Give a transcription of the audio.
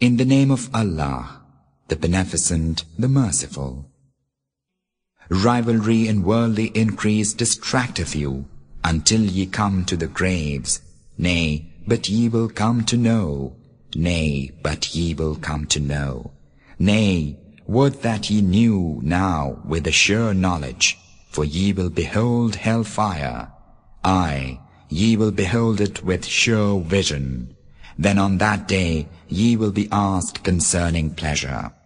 In the name of Allah, the Beneficent, the Merciful. Rivalry and worldly increase distracteth you, until ye come to the graves. Nay, but ye will come to know. Nay, but ye will come to know. Nay, would that ye knew now with a sure knowledge, for ye will behold hell-fire. Aye, ye will behold it with sure vision. Then on that day ye will be asked concerning pleasure.